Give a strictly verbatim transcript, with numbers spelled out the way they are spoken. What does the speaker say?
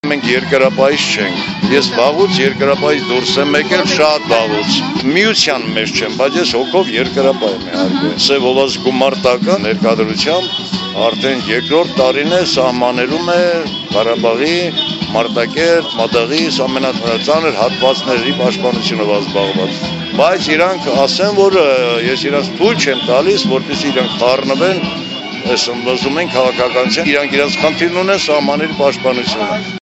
մենք երկրապահից չենք։ Ես վաղուց երկրապահից դուրս եմ եկել, շատ վաղուց։ Միության մեջ չեմ, բայց ես հոգով երկրապահ եմ իհարկե։ Սև հովազ գումարտական ներկայությամբ արդեն երկրորդ տարին է սահմանելում է Ղարաբաղի, Մարտակերտ, Մադաղի ամենածանր հատվածների պաշտպանությունով զբաղված։ Բայց իրանք ասեն, որ ես իրանք թույլ չեմ տալիս, որպեսզի իրանք խառնվեն, այս ընդվզում են քաղաքականության, իրանք իրենց խնդիրն ունեն սահմանների պաշտպանությունը։